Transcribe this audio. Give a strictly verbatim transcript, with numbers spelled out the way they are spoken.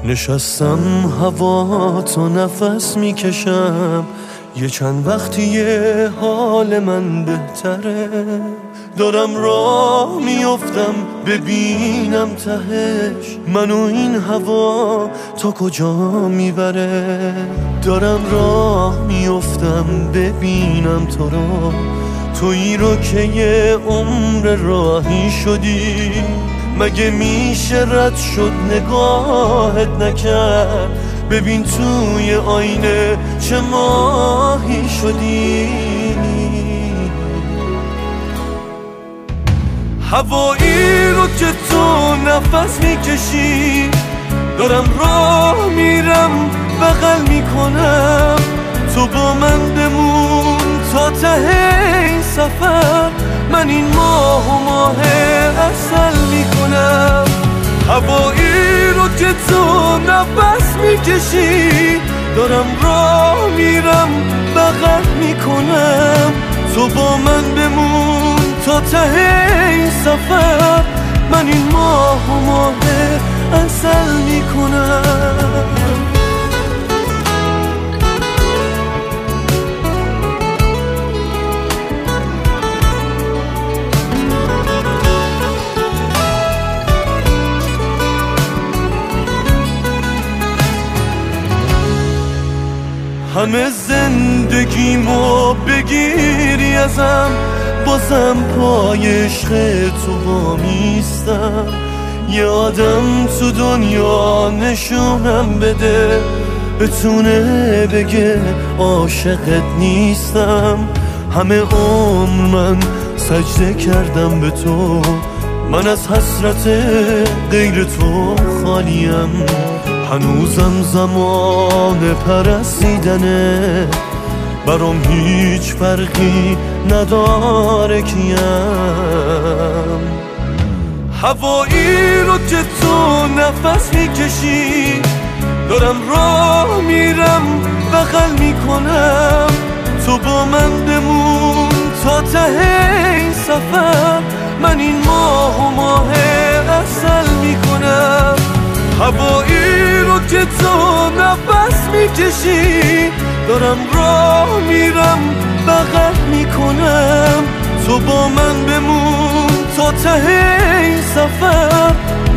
نشستم هوا تو نفس میکشم، یه چند وقتیه حال من بهتره. دارم راه میافتم ببینم تهش منو این هوا تا کجا میبره. دارم راه میافتم ببینم تو رو، تویی رو که یه عمر راهی شدی. مگه میشه رد شد نگاهت نکرد؟ ببین توی آینه چه ماهی شدی. هوایی رو که تو نفس میکشی، دارم راه میرم بغل میکنم. تو با من بمون تا ته این سفر، من این ماه و ماه عسل میکنم. هوایی رو که تو نفس میکشی، دارم راه میرم بغل میکنم. تو با من بمون تا ته این سفر، من این ماه و ماه عسل میکنم. همه زندگیمو بگیری ازم، بازم پای عشق تو وامیستم. یه آدم تو دنیا نشونم بده، بتونه بگه عاشقت نیستم. همه عمر من سجده کردم به تو، من از حسرت غیر تو خالیم. هنوزم زمان پرستیدنه، برام هیچ فرقی نداره کیم. هوایی رو که تو نفس میکشی، دارم راه میرم بغل میکنم. تو با من بمون تا ته این سفر، من این ماه و ماه عسل میکنم. هوایی رو که تو نفس میکشی، دارم راه میرم بغل میکنم. تو با من بمون تا ته این سفر،